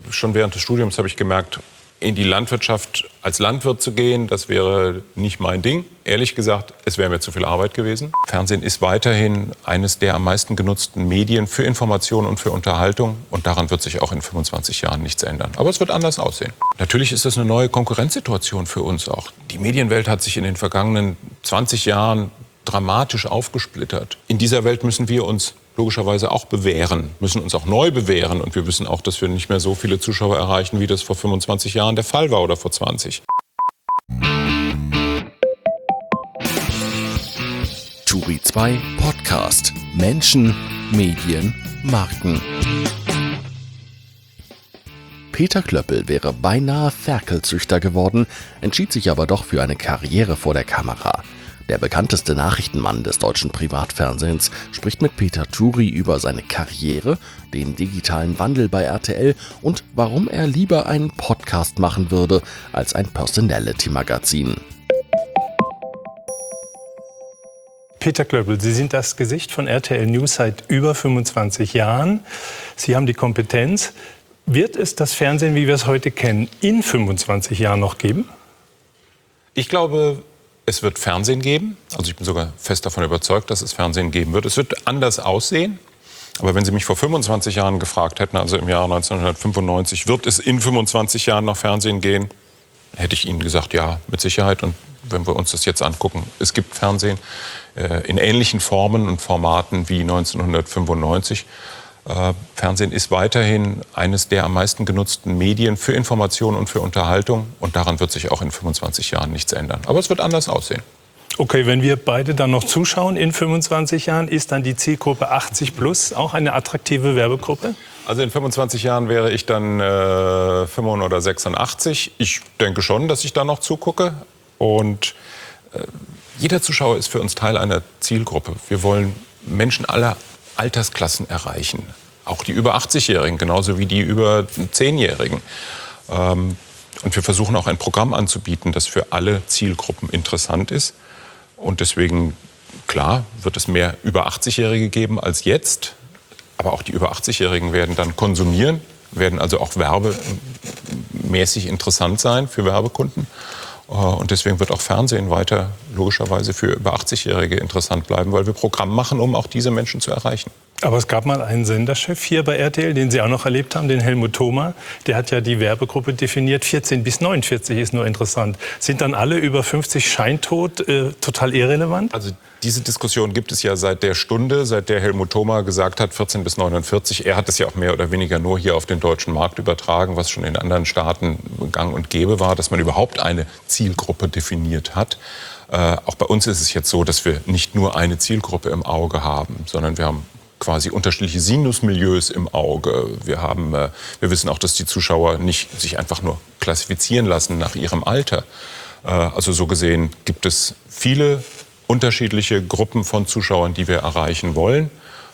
schon während des Studiums habe ich gemerkt, in die Landwirtschaft als Landwirt zu gehen, das wäre nicht mein Ding. Ehrlich gesagt, es wäre mir zu viel Arbeit gewesen. Fernsehen ist weiterhin eines der am meisten genutzten Medien für Information und für Unterhaltung. Und daran wird sich auch in 25 Jahren nichts ändern. Aber es wird anders aussehen. Natürlich ist das eine neue Konkurrenzsituation für uns auch. Die Medienwelt hat sich in den vergangenen 20 Jahren dramatisch aufgesplittert. In dieser Welt müssen wir uns logischerweise auch bewähren, müssen uns auch neu bewähren. Und wir wissen auch, dass wir nicht mehr so viele Zuschauer erreichen, wie das vor 25 Jahren der Fall war oder vor 20. Turi 2 Podcast. Menschen, Medien, Marken. Peter Klöppel wäre beinahe Ferkelzüchter geworden, entschied sich aber doch für eine Karriere vor der Kamera. Der bekannteste Nachrichtenmann des deutschen Privatfernsehens spricht mit Peter Turi über seine Karriere, den digitalen Wandel bei RTL und warum er lieber einen Podcast machen würde als ein Personality-Magazin. Peter Klöppel, Sie sind das Gesicht von RTL News seit über 25 Jahren. Sie haben die Kompetenz. Wird es das Fernsehen, wie wir es heute kennen, in 25 Jahren noch geben? Ich glaube, es wird Fernsehen geben. Also ich bin sogar fest davon überzeugt, dass es Fernsehen geben wird. Es wird anders aussehen. Aber wenn Sie mich vor 25 Jahren gefragt hätten, also im Jahr 1995, wird es in 25 Jahren noch Fernsehen gehen, hätte ich Ihnen gesagt, ja, mit Sicherheit. Und wenn wir uns das jetzt angucken, es gibt Fernsehen in ähnlichen Formen und Formaten wie 1995. Fernsehen ist weiterhin eines der am meisten genutzten Medien für Information und für Unterhaltung. Und daran wird sich auch in 25 Jahren nichts ändern. Aber es wird anders aussehen. Okay, wenn wir beide dann noch zuschauen in 25 Jahren, ist dann die Zielgruppe 80 plus auch eine attraktive Werbegruppe? Also in 25 Jahren wäre ich dann 85 oder 86. Ich denke schon, dass ich da noch zugucke. Und jeder Zuschauer ist für uns Teil einer Zielgruppe. Wir wollen Menschen aller Altersklassen erreichen. Auch die über 80-Jährigen, genauso wie die über 10-Jährigen. Und wir versuchen auch ein Programm anzubieten, das für alle Zielgruppen interessant ist. Und deswegen, klar, wird es mehr über 80-Jährige geben als jetzt. Aber auch die über 80-Jährigen werden dann konsumieren, werden also auch werbemäßig interessant sein für Werbekunden. Und deswegen wird auch Fernsehen weiter logischerweise für über 80-Jährige interessant bleiben, weil wir Programm machen, um auch diese Menschen zu erreichen. Aber es gab mal einen Senderchef hier bei RTL, den Sie auch noch erlebt haben, den Helmut Thoma. Der hat ja die Werbegruppe definiert, 14 bis 49 ist nur interessant. Sind dann alle über 50 scheintot, total irrelevant? Also diese Diskussion gibt es ja seit der Stunde, seit der Helmut Thoma gesagt hat, 14 bis 49. Er hat es ja auch mehr oder weniger nur hier auf den deutschen Markt übertragen, was schon in anderen Staaten gang und gäbe war, dass man überhaupt eine Zielgruppe definiert hat. Auch bei uns ist es jetzt so, dass wir nicht nur eine Zielgruppe im Auge haben, sondern wir haben quasi unterschiedliche Sinusmilieus im Auge. Wir wissen auch, dass die Zuschauer nicht sich einfach nur klassifizieren lassen nach ihrem Alter. Also so gesehen gibt es viele unterschiedliche Gruppen von Zuschauern, die wir erreichen wollen.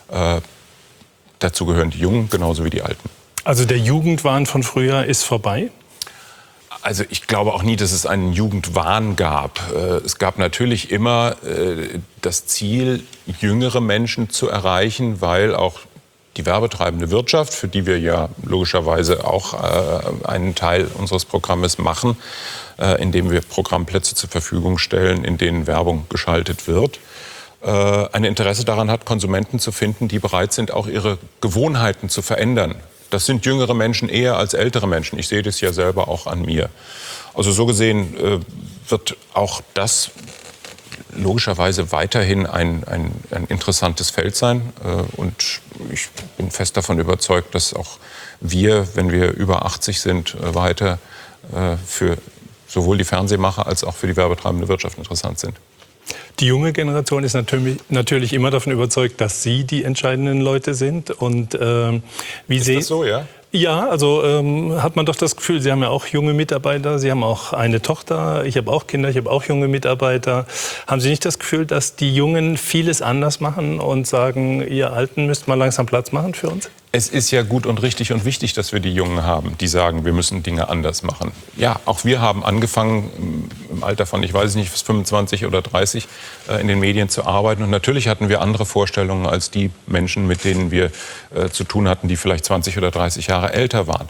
Dazu gehören die Jungen genauso wie die Alten. Also der Jugendwahn von früher ist vorbei? Also ich glaube auch nie, dass es einen Jugendwahn gab. Es gab natürlich immer das Ziel, jüngere Menschen zu erreichen, weil auch die werbetreibende Wirtschaft, für die wir ja logischerweise auch einen Teil unseres Programmes machen, indem wir Programmplätze zur Verfügung stellen, in denen Werbung geschaltet wird, ein Interesse daran hat, Konsumenten zu finden, die bereit sind, auch ihre Gewohnheiten zu verändern. Das sind jüngere Menschen eher als ältere Menschen. Ich sehe das ja selber auch an mir. Also so gesehen wird auch das logischerweise weiterhin ein interessantes Feld sein. Und ich bin fest davon überzeugt, dass auch wir, wenn wir über 80 sind, weiter für sowohl die Fernsehmacher als auch für die werbetreibende Wirtschaft interessant sind. Die junge Generation ist natürlich immer davon überzeugt, dass Sie die entscheidenden Leute sind. Und wie ist das so, ja? Ja, also hat man doch das Gefühl, Sie haben ja auch junge Mitarbeiter, Sie haben auch eine Tochter, ich habe auch Kinder, ich habe auch junge Mitarbeiter. Haben Sie nicht das Gefühl, dass die Jungen vieles anders machen und sagen, ihr Alten müsst mal langsam Platz machen für uns? Es ist ja gut und richtig und wichtig, dass wir die Jungen haben, die sagen, wir müssen Dinge anders machen. Ja, auch wir haben angefangen im Alter von, ich weiß nicht, 25 oder 30 in den Medien zu arbeiten. Und natürlich hatten wir andere Vorstellungen als die Menschen, mit denen wir zu tun hatten, die vielleicht 20 oder 30 Jahre älter waren.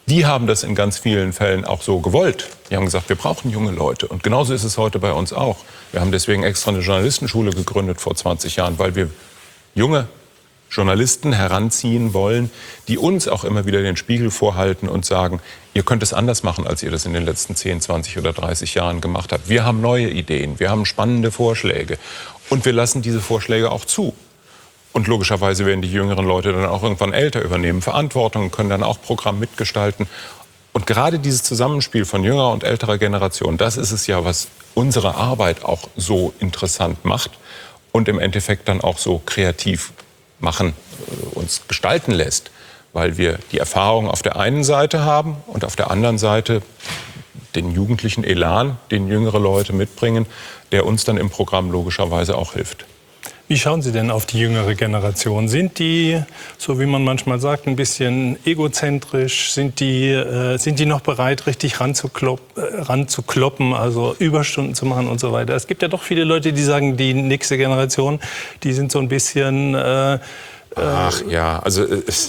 Die haben das in ganz vielen Fällen auch so gewollt. Die haben gesagt, wir brauchen junge Leute. Und genauso ist es heute bei uns auch. Wir haben deswegen extra eine Journalistenschule gegründet vor 20 Jahren, weil wir junge Journalisten heranziehen wollen, die uns auch immer wieder den Spiegel vorhalten und sagen, ihr könnt es anders machen, als ihr das in den letzten 10, 20 oder 30 Jahren gemacht habt. Wir haben neue Ideen, wir haben spannende Vorschläge und wir lassen diese Vorschläge auch zu. Und logischerweise werden die jüngeren Leute dann auch irgendwann älter, übernehmen Verantwortung und können dann auch Programm mitgestalten. Und gerade dieses Zusammenspiel von jüngerer und älterer Generation, das ist es ja, was unsere Arbeit auch so interessant macht und im Endeffekt dann auch so kreativ machen, uns gestalten lässt, weil wir die Erfahrung auf der einen Seite haben und auf der anderen Seite den jugendlichen Elan, den jüngere Leute mitbringen, der uns dann im Programm logischerweise auch hilft. Wie schauen Sie denn auf die jüngere Generation? Sind die, so wie man manchmal sagt, ein bisschen egozentrisch? Sind die noch bereit, richtig ranzukloppen, also Überstunden zu machen und so weiter? Es gibt ja doch viele Leute, die sagen, die nächste Generation, die sind so ein bisschen... Ach ja, also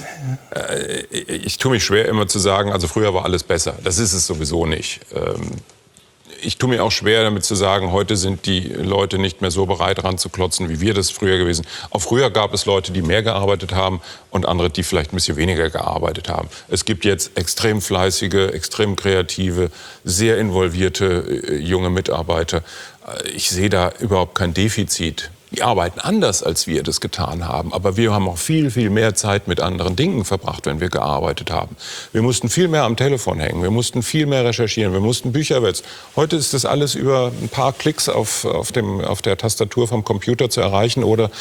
ich tue mich schwer immer zu sagen, also früher war alles besser. Das ist es sowieso nicht. Ich tue mir auch schwer damit zu sagen, heute sind die Leute nicht mehr so bereit ranzuklotzen, wie wir das früher gewesen. Auch früher gab es Leute, die mehr gearbeitet haben und andere, die vielleicht ein bisschen weniger gearbeitet haben. Es gibt jetzt extrem fleißige, extrem kreative, sehr involvierte junge Mitarbeiter. Ich sehe da überhaupt kein Defizit. Die arbeiten anders, als wir das getan haben. Aber wir haben auch viel, viel mehr Zeit mit anderen Dingen verbracht, wenn wir gearbeitet haben. Wir mussten viel mehr am Telefon hängen. Wir mussten viel mehr recherchieren. Wir mussten Bücher wälzen. Heute ist das alles über ein paar Klicks auf der Tastatur vom Computer zu erreichen oder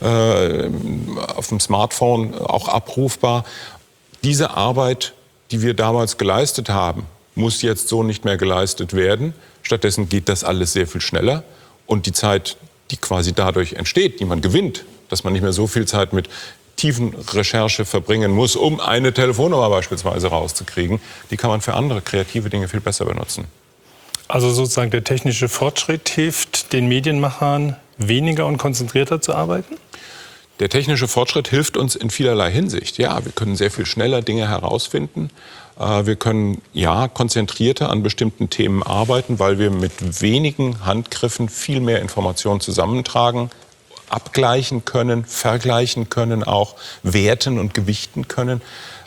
auf dem Smartphone auch abrufbar. Diese Arbeit, die wir damals geleistet haben, muss jetzt so nicht mehr geleistet werden. Stattdessen geht das alles sehr viel schneller. Und die Zeit, die quasi dadurch entsteht, die man gewinnt, dass man nicht mehr so viel Zeit mit tiefen Recherche verbringen muss, um eine Telefonnummer beispielsweise rauszukriegen, die kann man für andere kreative Dinge viel besser benutzen. Also sozusagen der technische Fortschritt hilft den Medienmachern, weniger und konzentrierter zu arbeiten? Der technische Fortschritt hilft uns in vielerlei Hinsicht. Ja, wir können sehr viel schneller Dinge herausfinden. Wir können konzentrierter an bestimmten Themen arbeiten, weil wir mit wenigen Handgriffen viel mehr Informationen zusammentragen, abgleichen können, vergleichen können, auch werten und gewichten können.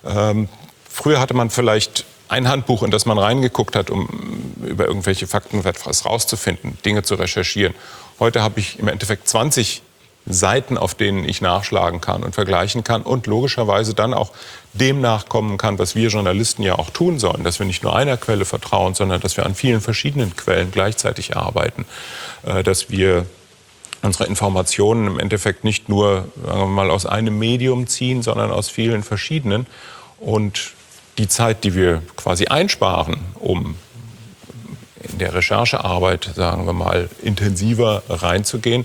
Früher hatte man vielleicht ein Handbuch, in das man reingeguckt hat, um über irgendwelche Fakten etwas rauszufinden, Dinge zu recherchieren. Heute habe ich im Endeffekt 20 Seiten, auf denen ich nachschlagen kann und vergleichen kann und logischerweise dann auch dem nachkommen kann, was wir Journalisten ja auch tun sollen, dass wir nicht nur einer Quelle vertrauen, sondern dass wir an vielen verschiedenen Quellen gleichzeitig arbeiten, dass wir unsere Informationen im Endeffekt nicht nur, sagen wir mal, aus einem Medium ziehen, sondern aus vielen verschiedenen. Und die Zeit, die wir quasi einsparen, um in der Recherchearbeit, sagen wir mal, intensiver reinzugehen,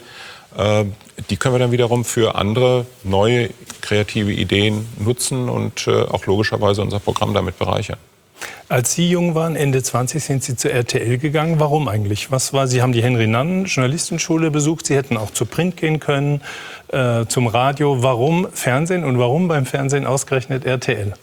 die können wir dann wiederum für andere neue kreative Ideen nutzen und auch logischerweise unser Programm damit bereichern. Als Sie jung waren, Ende 20, sind Sie zur RTL gegangen. Warum eigentlich? Sie haben die Henry-Nannen-Journalistenschule besucht. Sie hätten auch zu Print gehen können, zum Radio. Warum Fernsehen und warum beim Fernsehen ausgerechnet RTL?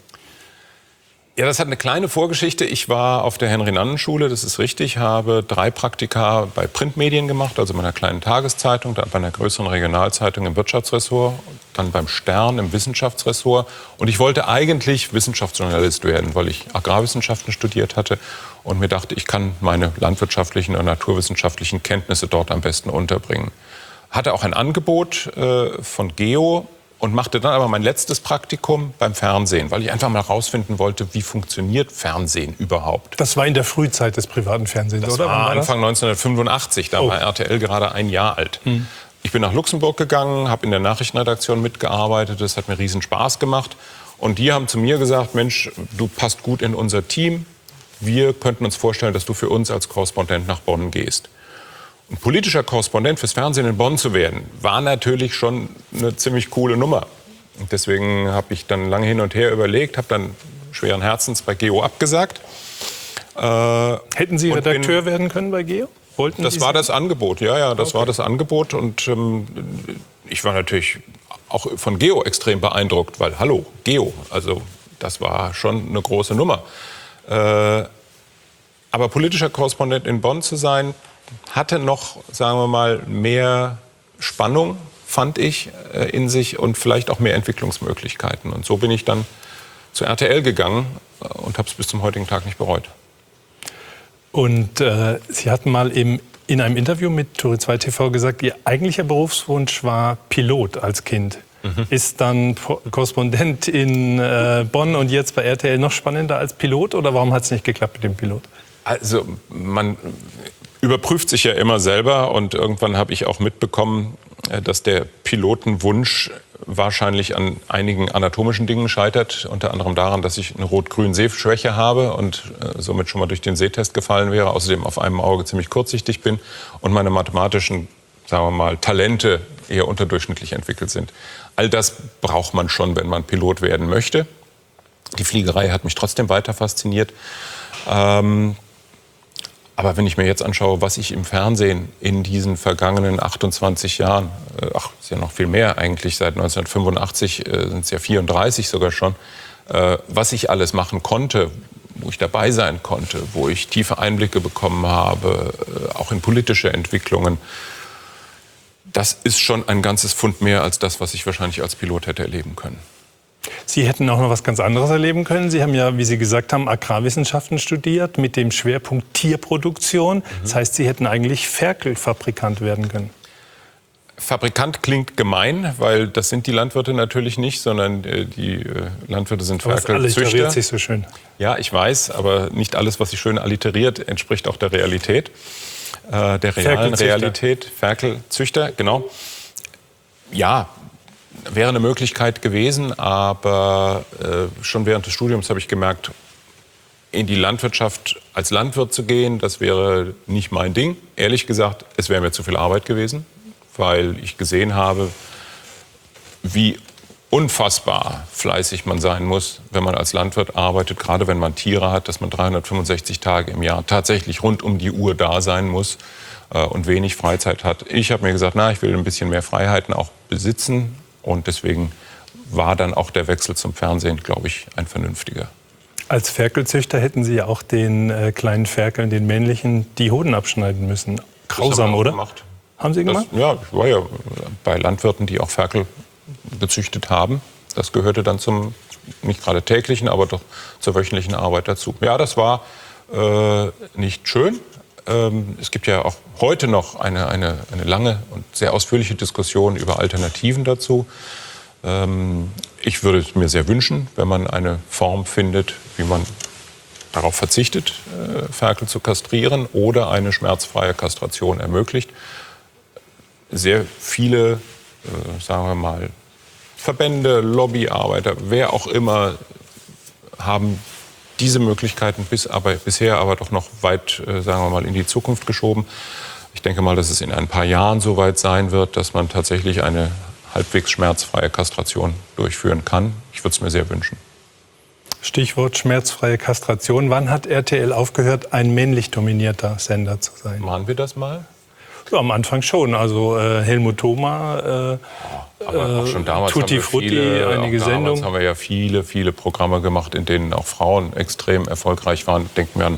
Ja, das hat eine kleine Vorgeschichte. Ich war auf der Henry-Nannen-Schule, das ist richtig, habe 3 Praktika bei Printmedien gemacht, also bei einer kleinen Tageszeitung, dann bei einer größeren Regionalzeitung im Wirtschaftsressort, dann beim Stern im Wissenschaftsressort. Und ich wollte eigentlich Wissenschaftsjournalist werden, weil ich Agrarwissenschaften studiert hatte und mir dachte, ich kann meine landwirtschaftlichen und naturwissenschaftlichen Kenntnisse dort am besten unterbringen. Hatte auch ein Angebot von Geo, und machte dann aber mein letztes Praktikum beim Fernsehen, weil ich einfach mal herausfinden wollte, wie funktioniert Fernsehen überhaupt. Das war in der Frühzeit des privaten Fernsehens, oder? Das war Anfang 1985, da war RTL gerade ein Jahr alt. Ich bin nach Luxemburg gegangen, habe in der Nachrichtenredaktion mitgearbeitet, das hat mir riesen Spaß gemacht. Und die haben zu mir gesagt, Mensch, du passt gut in unser Team, wir könnten uns vorstellen, dass du für uns als Korrespondent nach Bonn gehst. Ein politischer Korrespondent fürs Fernsehen in Bonn zu werden, war natürlich schon eine ziemlich coole Nummer. Und deswegen habe ich dann lange hin und her überlegt, habe dann schweren Herzens bei Geo abgesagt. Hätten Sie Redakteur werden können bei Geo? Wollten das war das Angebot, ja, das war das Angebot. Und ich war natürlich auch von Geo extrem beeindruckt, weil, hallo, Geo, also Das war schon eine große Nummer. Aber politischer Korrespondent in Bonn zu sein, hatte noch, sagen wir mal, mehr Spannung, fand ich, in sich und vielleicht auch mehr Entwicklungsmöglichkeiten. Und so bin ich dann zu RTL gegangen und habe es bis zum heutigen Tag nicht bereut. Und Sie hatten mal in einem Interview mit Turi 2 TV gesagt, Ihr eigentlicher Berufswunsch war Pilot als Kind. Ist dann Korrespondent in Bonn und jetzt bei RTL noch spannender als Pilot? Oder warum hat es nicht geklappt mit dem Pilot? Also man überprüft sich ja immer selber und irgendwann habe ich auch mitbekommen, dass der Pilotenwunsch wahrscheinlich an einigen anatomischen Dingen scheitert. Unter anderem daran, dass ich eine Rot-Grün-Sehschwäche habe und somit schon mal durch den Sehtest gefallen wäre. Außerdem auf einem Auge ziemlich kurzsichtig bin und meine mathematischen, sagen wir mal, Talente eher unterdurchschnittlich entwickelt sind. All das braucht man schon, wenn man Pilot werden möchte. Die Fliegerei hat mich trotzdem weiter fasziniert. Aber wenn ich mir jetzt anschaue, was ich im Fernsehen in diesen vergangenen 28 Jahren, ist ja noch viel mehr eigentlich, seit 1985 sind es ja 34 sogar schon, was ich alles machen konnte, wo ich dabei sein konnte, wo ich tiefe Einblicke bekommen habe, auch in politische Entwicklungen, das ist schon ein ganzes Pfund mehr als das, was ich wahrscheinlich als Pilot hätte erleben können. Sie hätten auch noch was ganz anderes erleben können. Sie haben ja, wie Sie gesagt haben, Agrarwissenschaften studiert mit dem Schwerpunkt Tierproduktion. Das heißt, Sie hätten eigentlich Ferkelfabrikant werden können. Fabrikant klingt gemein, weil das sind die Landwirte natürlich nicht, sondern die Landwirte sind Ferkelzüchter. Alles allitteriert sich so schön. Ja, ich weiß, aber nicht alles, was sich schön alliteriert, entspricht auch der Realität. Der realen Realität. Ferkelzüchter, genau. Ja, wäre eine Möglichkeit gewesen, aber schon während des Studiums habe ich gemerkt, in die Landwirtschaft als Landwirt zu gehen, das wäre nicht mein Ding. Ehrlich gesagt, es wäre mir zu viel Arbeit gewesen, weil ich gesehen habe, wie unfassbar fleißig man sein muss, wenn man als Landwirt arbeitet, gerade wenn man Tiere hat, dass man 365 Tage im Jahr tatsächlich rund um die Uhr da sein muss und wenig Freizeit hat. Ich habe mir gesagt, ich will ein bisschen mehr Freiheiten auch besitzen. Und deswegen war dann auch der Wechsel zum Fernsehen, glaube ich, ein vernünftiger. Als Ferkelzüchter hätten Sie ja auch den kleinen Ferkeln, den männlichen, die Hoden abschneiden müssen. Grausam, oder? Gemacht. Haben Sie gemacht? Ja, ich war ja bei Landwirten, die auch Ferkel gezüchtet haben. Das gehörte dann zum, nicht gerade täglichen, aber doch zur wöchentlichen Arbeit dazu. Ja, das war nicht schön. Es gibt ja auch heute noch eine lange und sehr ausführliche Diskussion über Alternativen dazu. Ich würde es mir sehr wünschen, wenn man eine Form findet, wie man darauf verzichtet, Ferkel zu kastrieren oder eine schmerzfreie Kastration ermöglicht. Sehr viele, sagen wir mal, Verbände, Lobbyarbeiter, wer auch immer, haben diese Möglichkeiten bisher aber doch noch weit, sagen wir mal, in die Zukunft geschoben. Ich denke mal, dass es in ein paar Jahren so weit sein wird, dass man tatsächlich eine halbwegs schmerzfreie Kastration durchführen kann. Ich würde es mir sehr wünschen. Stichwort schmerzfreie Kastration. Wann hat RTL aufgehört, ein männlich dominierter Sender zu sein? Machen wir das mal? Ja, am Anfang schon. Also Helmut Thoma, aber auch schon damals Tutti Frutti, einige Sendungen. Damals haben wir ja viele Programme gemacht, in denen auch Frauen extrem erfolgreich waren. Denken wir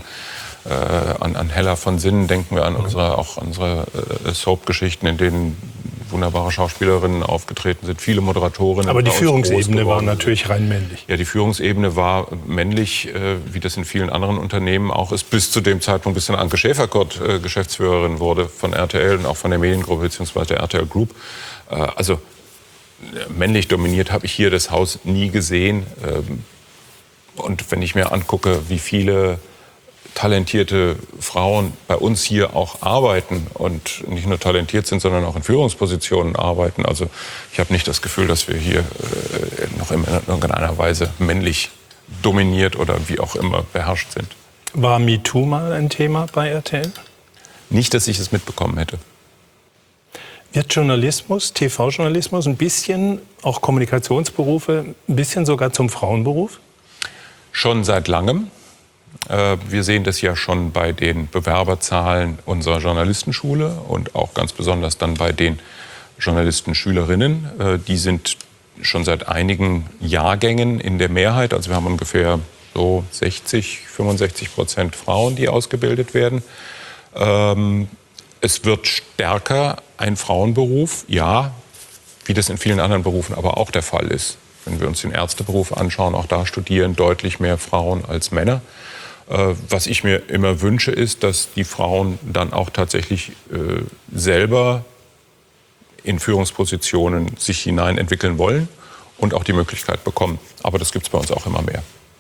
an Hella von Sinnen, denken wir an unsere Soap-Geschichten, in denen wunderbare Schauspielerinnen aufgetreten sind, viele Moderatorinnen. Aber die Führungsebene war natürlich rein männlich. Ja, die Führungsebene war männlich, wie das in vielen anderen Unternehmen auch ist, bis zu dem Zeitpunkt, bis dann Anke Schäferkott Geschäftsführerin wurde von RTL und auch von der Mediengruppe bzw. der RTL Group. Also männlich dominiert habe ich hier das Haus nie gesehen. Und wenn ich mir angucke, wie viele talentierte Frauen bei uns hier auch arbeiten und nicht nur talentiert sind, sondern auch in Führungspositionen arbeiten. Also ich habe nicht das Gefühl, dass wir hier noch in irgendeiner Weise männlich dominiert oder wie auch immer beherrscht sind. War MeToo mal ein Thema bei RTL? Nicht, dass ich es mitbekommen hätte. Wird Journalismus, TV-Journalismus ein bisschen, auch Kommunikationsberufe, ein bisschen sogar zum Frauenberuf? Schon seit langem. Wir sehen das ja schon bei den Bewerberzahlen unserer Journalistenschule und auch ganz besonders dann bei den Journalistenschülerinnen. Die sind schon seit einigen Jahrgängen in der Mehrheit. Also wir haben ungefähr so 65% Frauen, die ausgebildet werden. Es wird stärker ein Frauenberuf, ja, wie das in vielen anderen Berufen aber auch der Fall ist. Wenn wir uns den Ärzteberuf anschauen, auch da studieren deutlich mehr Frauen als Männer. Was ich mir immer wünsche, ist, dass die Frauen dann auch tatsächlich selber in Führungspositionen sich hinein entwickeln wollen und auch die Möglichkeit bekommen. Aber das gibt es bei uns auch immer mehr.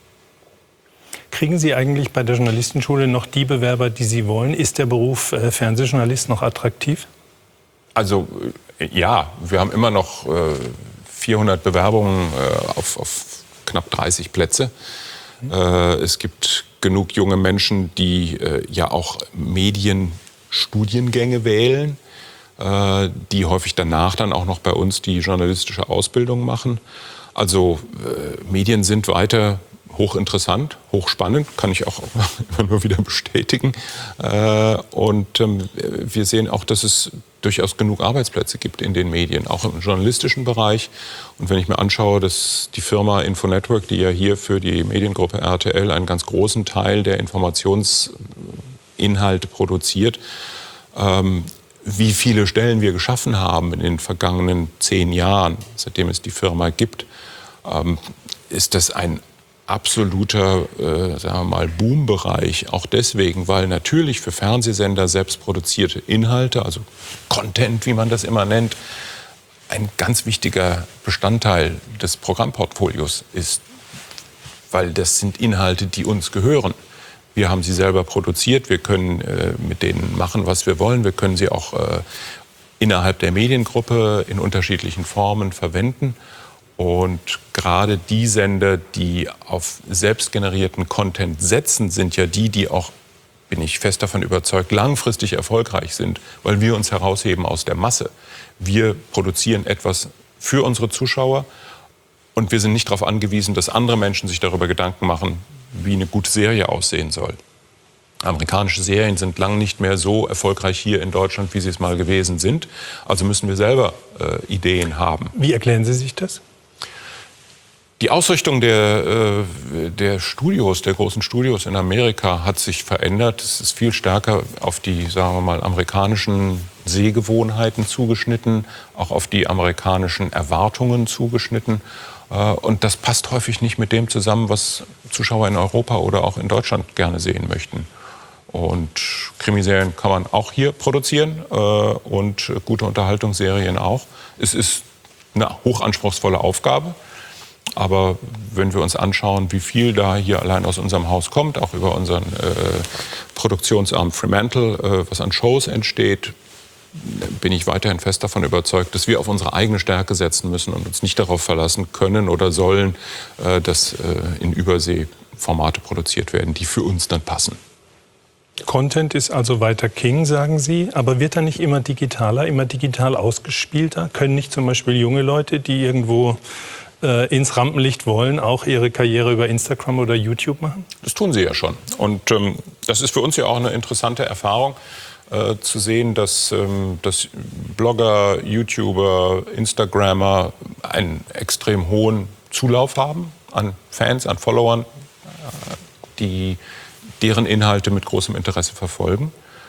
Kriegen Sie eigentlich bei der Journalistenschule noch die Bewerber, die Sie wollen? Ist der Beruf Fernsehjournalist noch attraktiv? Also ja, wir haben immer noch 400 Bewerbungen auf knapp 30 Plätze. Es gibt genug junge Menschen, die ja auch Medienstudiengänge wählen, die häufig danach dann auch noch bei uns die journalistische Ausbildung machen. Also Medien sind weiter hochinteressant, hochspannend, kann ich auch immer nur wieder bestätigen. Und wir sehen auch, dass es durchaus genug Arbeitsplätze gibt in den Medien, auch im journalistischen Bereich. Und wenn ich mir anschaue, dass die Firma Infonetwork, die ja hier für die Mediengruppe RTL einen ganz großen Teil der Informationsinhalte produziert, wie viele Stellen wir geschaffen haben in den vergangenen 10 Jahren, seitdem es die Firma gibt, ist das ein absoluter, sagen wir mal, Boombereich. Auch deswegen, weil natürlich für Fernsehsender selbst produzierte Inhalte, also Content, wie man das immer nennt, ein ganz wichtiger Bestandteil des Programmportfolios ist. Weil das sind Inhalte, die uns gehören. Wir haben sie selber produziert, wir können mit denen machen, was wir wollen. Wir können sie auch innerhalb der Mediengruppe in unterschiedlichen Formen verwenden. Und gerade die Sender, die auf selbstgenerierten Content setzen, sind ja die, die auch, bin ich fest davon überzeugt, langfristig erfolgreich sind, weil wir uns herausheben aus der Masse. Wir produzieren etwas für unsere Zuschauer und wir sind nicht darauf angewiesen, dass andere Menschen sich darüber Gedanken machen, wie eine gute Serie aussehen soll. Amerikanische Serien sind lang nicht mehr so erfolgreich hier in Deutschland, wie sie es mal gewesen sind. Also müssen wir selber Ideen haben. Wie erklären Sie sich das? Die Ausrichtung der Studios, der großen Studios in Amerika hat sich verändert. Es ist viel stärker auf die, sagen wir mal, amerikanischen Sehgewohnheiten zugeschnitten, auch auf die amerikanischen Erwartungen zugeschnitten. Und das passt häufig nicht mit dem zusammen, was Zuschauer in Europa oder auch in Deutschland gerne sehen möchten. Und Krimiserien kann man auch hier produzieren und gute Unterhaltungsserien auch. Es ist eine hochanspruchsvolle Aufgabe. Aber wenn wir uns anschauen, wie viel da hier allein aus unserem Haus kommt, auch über unseren Produktionsarm Fremantle, was an Shows entsteht, bin ich weiterhin fest davon überzeugt, dass wir auf unsere eigene Stärke setzen müssen und uns nicht darauf verlassen können oder sollen, dass in Übersee Formate produziert werden, die für uns dann passen. Content ist also weiter King, sagen Sie, aber wird er nicht immer digitaler, immer digital ausgespielter? Können nicht zum Beispiel junge Leute, die irgendwo ins Rampenlicht wollen, auch ihre Karriere über Instagram oder YouTube machen? Das tun sie ja schon. Und das ist für uns ja auch eine interessante Erfahrung, zu sehen, dass Blogger, YouTuber, Instagrammer einen extrem hohen Zulauf haben an Fans, an Followern, die deren Inhalte mit großem Interesse verfolgen.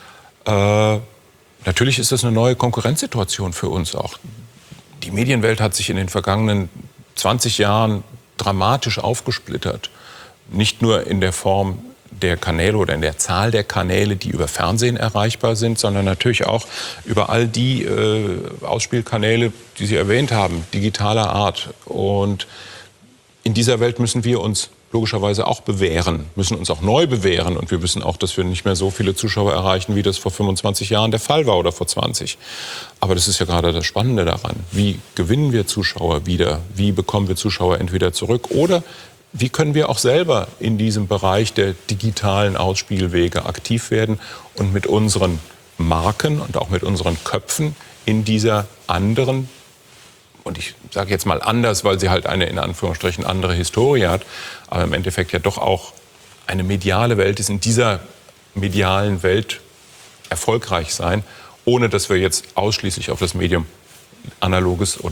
Natürlich ist das eine neue Konkurrenzsituation für uns auch. Die Medienwelt hat sich in den vergangenen 20 Jahren dramatisch aufgesplittert. Nicht nur in der Form der Kanäle oder in der Zahl der Kanäle, die über Fernsehen erreichbar sind, sondern natürlich auch über all die Ausspielkanäle, die Sie erwähnt haben, digitaler Art. Und in dieser Welt müssen wir uns logischerweise auch bewähren, müssen uns auch neu bewähren. Und wir wissen auch, dass wir nicht mehr so viele Zuschauer erreichen, wie das vor 25 Jahren der Fall war oder vor 20. Aber das ist ja gerade das Spannende daran. Wie gewinnen wir Zuschauer wieder? Wie bekommen wir Zuschauer entweder zurück? Oder wie können wir auch selber in diesem Bereich der digitalen Ausspielwege aktiv werden und mit unseren Marken und auch mit unseren Köpfen in dieser anderen, und ich sage jetzt mal anders, weil sie halt eine in Anführungsstrichen andere Historie hat, aber im Endeffekt ja doch auch eine mediale Welt ist, in dieser medialen Welt erfolgreich sein, ohne dass wir jetzt ausschließlich auf das Medium analoges oder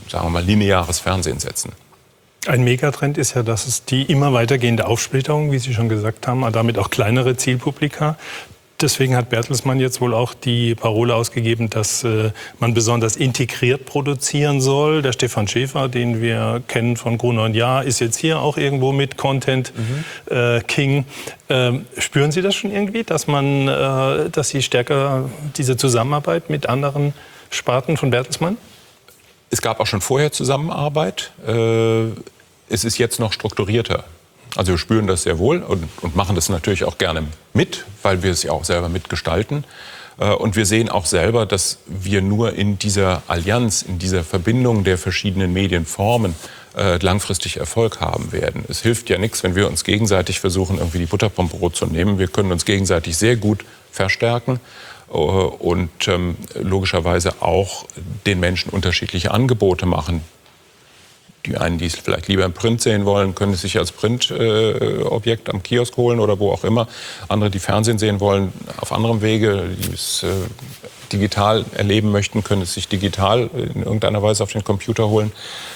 sagen wir mal, lineares Fernsehen setzen. Ein Megatrend ist ja, dass es die immer weitergehende Aufsplitterung, wie Sie schon gesagt haben, damit auch kleinere Zielpublika. Deswegen hat Bertelsmann jetzt wohl auch die Parole ausgegeben, dass man besonders integriert produzieren soll. Der Stefan Schäfer, den wir kennen von Gruner + Jahr, ist jetzt hier auch irgendwo mit Content King. Spüren Sie das schon irgendwie, dass Sie stärker diese Zusammenarbeit mit anderen Sparten von Bertelsmann? Es gab auch schon vorher Zusammenarbeit. Es ist jetzt noch strukturierter. Also wir spüren das sehr wohl und machen das natürlich auch gerne mit, weil wir es ja auch selber mitgestalten. Und wir sehen auch selber, dass wir nur in dieser Allianz, in dieser Verbindung der verschiedenen Medienformen langfristig Erfolg haben werden. Es hilft ja nichts, wenn wir uns gegenseitig versuchen, irgendwie die Butter vom Brot zu nehmen. Wir können uns gegenseitig sehr gut verstärken und logischerweise auch den Menschen unterschiedliche Angebote machen. Die einen, die es vielleicht lieber im Print sehen wollen, können es sich als Printobjekt am Kiosk holen oder wo auch immer. Andere, die Fernsehen sehen wollen, auf anderem Wege, die es digital erleben möchten, können es sich digital in irgendeiner Weise auf den Computer holen.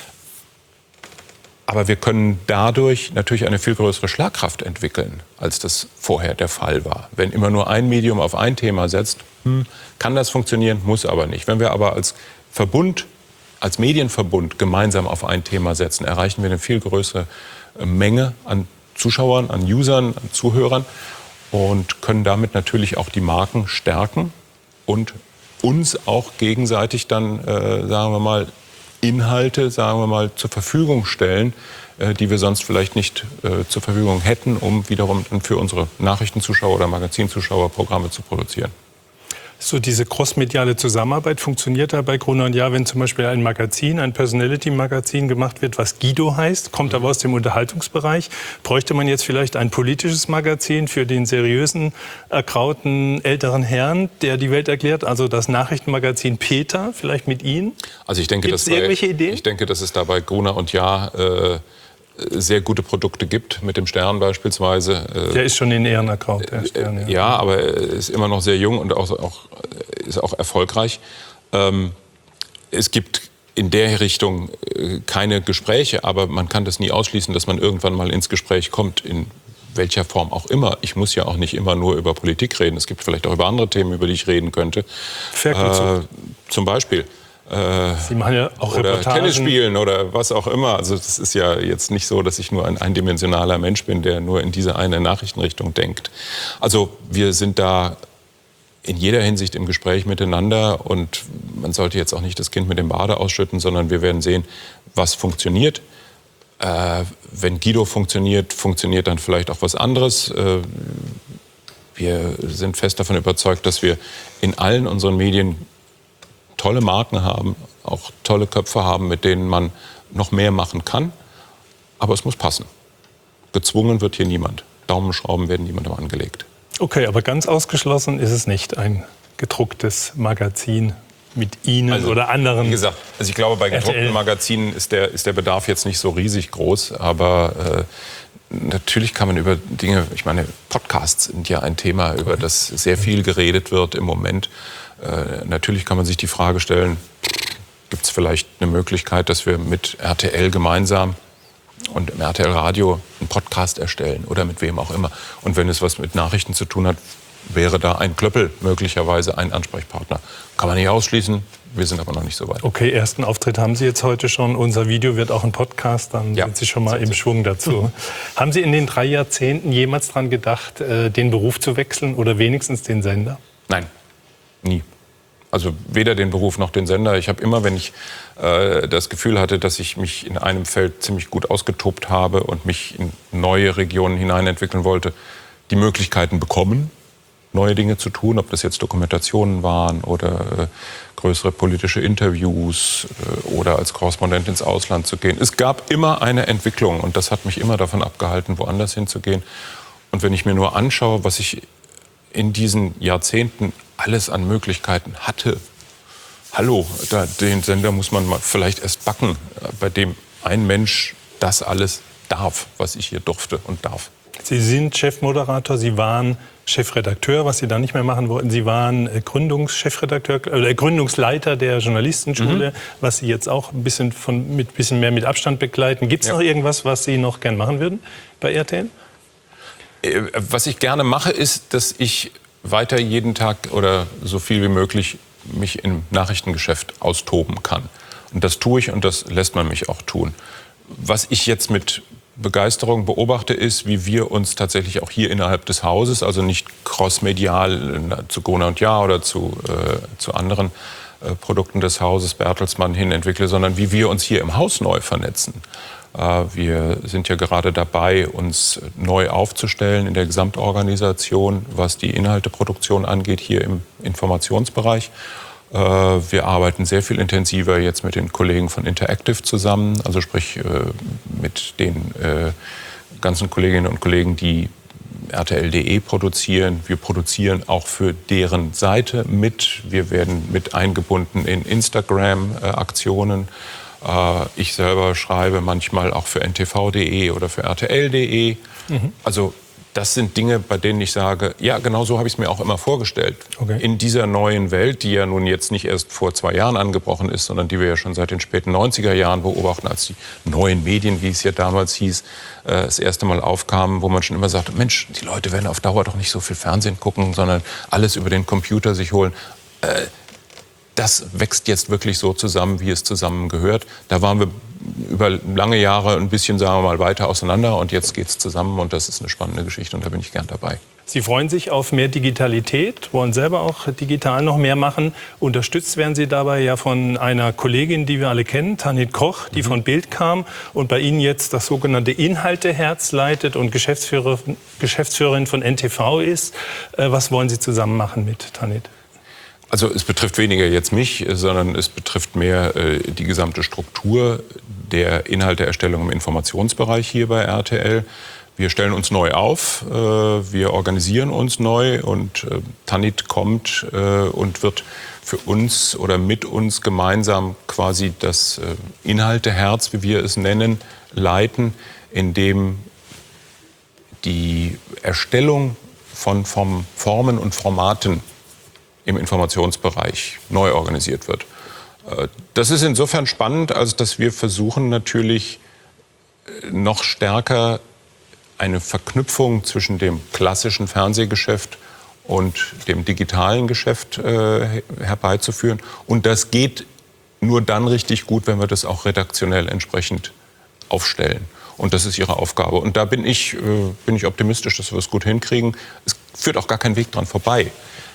Aber wir können dadurch natürlich eine viel größere Schlagkraft entwickeln, als das vorher der Fall war. Wenn immer nur ein Medium auf ein Thema setzt, kann das funktionieren, muss aber nicht. Wenn wir aber als Verbund, als Medienverbund gemeinsam auf ein Thema setzen, erreichen wir eine viel größere Menge an Zuschauern, an Usern, an Zuhörern und können damit natürlich auch die Marken stärken und uns auch gegenseitig dann, sagen wir mal, Inhalte, sagen wir mal, zur Verfügung stellen, die wir sonst vielleicht nicht zur Verfügung hätten, um wiederum dann für unsere Nachrichtenzuschauer oder Magazinzuschauer Programme zu produzieren. So diese crossmediale Zusammenarbeit funktioniert da bei Gruner + Jahr, wenn zum Beispiel ein Magazin, ein Personality-Magazin gemacht wird, was Guido heißt, kommt aber aus dem Unterhaltungsbereich. Bräuchte man jetzt vielleicht ein politisches Magazin für den seriösen, erkrauten älteren Herrn, der die Welt erklärt, also das Nachrichtenmagazin Peter, vielleicht mit Ihnen? Also ich denke, Gibt's irgendwelche Ideen? Ich denke, dass es da bei Gruner + Jahr sehr gute Produkte gibt, mit dem Stern beispielsweise. Der ist schon in Ehren erkraut, der Stern. Ja, aber er ist immer noch sehr jung und ist auch erfolgreich. Es gibt in der Richtung keine Gespräche, aber man kann das nie ausschließen, dass man irgendwann mal ins Gespräch kommt, in welcher Form auch immer. Ich muss ja auch nicht immer nur über Politik reden. Es gibt vielleicht auch über andere Themen, über die ich reden könnte. Zum Beispiel. Sie machen ja auch oder Reportagen. Tennis spielen oder was auch immer. Also das ist ja jetzt nicht so, dass ich nur ein eindimensionaler Mensch bin, der nur in diese eine Nachrichtenrichtung denkt. Also wir sind da in jeder Hinsicht im Gespräch miteinander und man sollte jetzt auch nicht das Kind mit dem Bade ausschütten, sondern wir werden sehen, was funktioniert. Wenn Guido funktioniert, funktioniert dann vielleicht auch was anderes. Wir sind fest davon überzeugt, dass wir in allen unseren Medien tolle Marken haben, auch tolle Köpfe haben, mit denen man noch mehr machen kann. Aber es muss passen. Gezwungen wird hier niemand. Daumenschrauben werden niemandem angelegt. Okay, aber ganz ausgeschlossen ist es nicht, ein gedrucktes Magazin mit Ihnen oder anderen. Wie gesagt, also ich glaube, bei gedruckten Magazinen ist der Bedarf jetzt nicht so riesig groß. Aber natürlich kann man über Dinge, ich meine, Podcasts sind ja ein Thema, über das sehr viel geredet wird im Moment. Natürlich kann man sich die Frage stellen, gibt es vielleicht eine Möglichkeit, dass wir mit RTL gemeinsam und im RTL Radio einen Podcast erstellen oder mit wem auch immer. Und wenn es was mit Nachrichten zu tun hat, wäre da ein Klöppel möglicherweise ein Ansprechpartner. Kann man nicht ausschließen, wir sind aber noch nicht so weit. Okay, ersten Auftritt haben Sie jetzt heute schon. Unser Video wird auch ein Podcast, dann sind Sie schon mal im Schwung dazu. Haben Sie in den 3 Jahrzehnten jemals daran gedacht, den Beruf zu wechseln oder wenigstens den Sender? Nein, nie. Also weder den Beruf noch den Sender. Ich habe immer, wenn ich das Gefühl hatte, dass ich mich in einem Feld ziemlich gut ausgetobt habe und mich in neue Regionen hineinentwickeln wollte, die Möglichkeiten bekommen, neue Dinge zu tun, ob das jetzt Dokumentationen waren oder größere politische Interviews oder als Korrespondent ins Ausland zu gehen. Es gab immer eine Entwicklung und das hat mich immer davon abgehalten, woanders hinzugehen. Und wenn ich mir nur anschaue, was ich in diesen Jahrzehnten alles an Möglichkeiten hatte, hallo, den Sender muss man mal vielleicht erst backen, bei dem ein Mensch das alles darf, was ich hier durfte und darf. Sie sind Chefmoderator, Sie waren Chefredakteur, was Sie dann nicht mehr machen wollten. Sie waren Gründungsleiter der Journalistenschule, was Sie jetzt auch ein bisschen mehr mit Abstand begleiten. Gibt es noch irgendwas, was Sie noch gern machen würden bei RTL? Was ich gerne mache, ist, dass ich weiter jeden Tag oder so viel wie möglich mich im Nachrichtengeschäft austoben kann. Und das tue ich und das lässt man mich auch tun. Was ich jetzt mit Begeisterung beobachte, ist, wie wir uns tatsächlich auch hier innerhalb des Hauses, also nicht crossmedial zu Gruner und Jahr oder zu anderen Produkten des Hauses Bertelsmann hin entwickeln, sondern wie wir uns hier im Haus neu vernetzen. Wir sind ja gerade dabei, uns neu aufzustellen in der Gesamtorganisation, was die Inhalteproduktion angeht, hier im Informationsbereich. Wir arbeiten sehr viel intensiver jetzt mit den Kollegen von Interactive zusammen, also sprich mit den ganzen Kolleginnen und Kollegen, die RTL.de produzieren. Wir produzieren auch für deren Seite mit. Wir werden mit eingebunden in Instagram-Aktionen. Ich selber schreibe manchmal auch für ntv.de oder für rtl.de. Also das sind Dinge, bei denen ich sage, ja, genau so habe ich es mir auch immer vorgestellt. Okay. In dieser neuen Welt, die ja nun jetzt nicht erst vor 2 Jahren angebrochen ist, sondern die wir ja schon seit den späten 90er Jahren beobachten, als die neuen Medien, wie es ja damals hieß, das erste Mal aufkamen, wo man schon immer sagte, Mensch, die Leute werden auf Dauer doch nicht so viel Fernsehen gucken, sondern alles über den Computer sich holen. Das wächst jetzt wirklich so zusammen, wie es zusammengehört. Da waren wir über lange Jahre ein bisschen, sagen wir mal, weiter auseinander und jetzt geht es zusammen und das ist eine spannende Geschichte und da bin ich gern dabei. Sie freuen sich auf mehr Digitalität, wollen selber auch digital noch mehr machen. Unterstützt werden Sie dabei ja von einer Kollegin, die wir alle kennen, Tanit Koch, die von Bild kam und bei Ihnen jetzt das sogenannte Inhalteherz leitet und Geschäftsführerin von NTV ist. Was wollen Sie zusammen machen mit Tanit? Also es betrifft weniger jetzt mich, sondern es betrifft mehr die gesamte Struktur der Inhalteerstellung im Informationsbereich hier bei RTL. Wir stellen uns neu auf, wir organisieren uns neu und Tanit kommt und wird für uns oder mit uns gemeinsam quasi das Inhalteherz, wie wir es nennen, leiten, indem die Erstellung von Formen und Formaten im Informationsbereich neu organisiert wird. Das ist insofern spannend, als dass wir versuchen natürlich noch stärker eine Verknüpfung zwischen dem klassischen Fernsehgeschäft und dem digitalen Geschäft herbeizuführen. Und das geht nur dann richtig gut, wenn wir das auch redaktionell entsprechend aufstellen. Und das ist ihre Aufgabe. Und da bin ich optimistisch, dass wir es gut hinkriegen. Es führt auch gar kein Weg dran vorbei.